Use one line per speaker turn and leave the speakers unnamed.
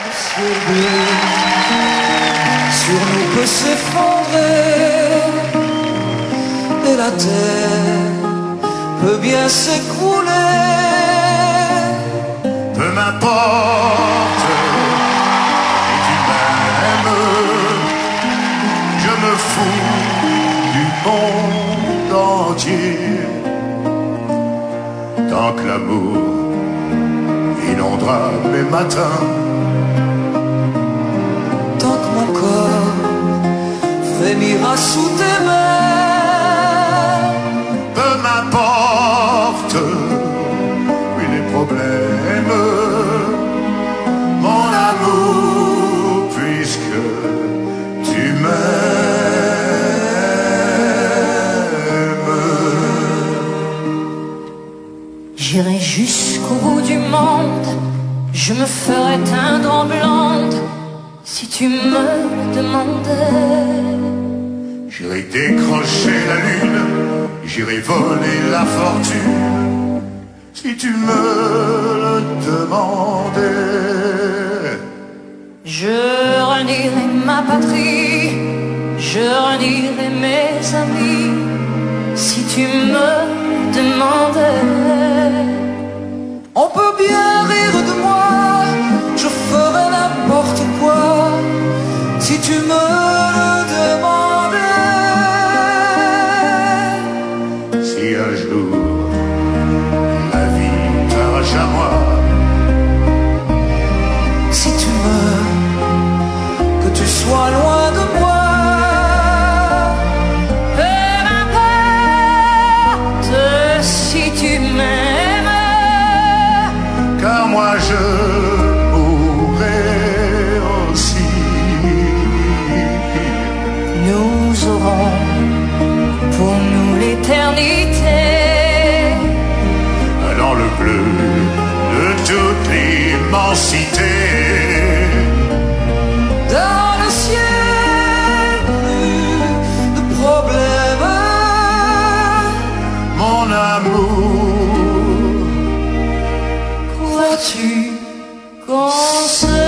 Le ciel bleu sur nous peut s'effondrer et la terre peut bien s'écrouler.
Peu m'importe si tu m'aimes, je me fous du monde entier. Tant que l'amour inondera mes matins,
tant que mon corps frémira sous tes mains.
peu m'importe, oui, les problèmes, mon amour, puisque tu m'aimes.
J'irai jusqu'au bout du monde, je me ferai teindre en blonde si tu me demandais.
J'irai décrocher la lune, j'irai voler la fortune, si tu me le demandais.
Je renierai ma patrie, je renierai mes amis si tu me demandais.
On peut bien rire de moi, je ferai n'importe quoi si tu me le demandais.
Si un jour la vie t'arrache à moi,
Si tu meurs, que tu sois loin de moi.
Peu m'importe si tu m'aimes,
car moi je mourrai aussi.
nous aurons pour nous l'éternité.
Dans le bleu de toute l'immensité,
Dans le ciel, plus de problèmes.
mon amour.
Crois-tu qu'on se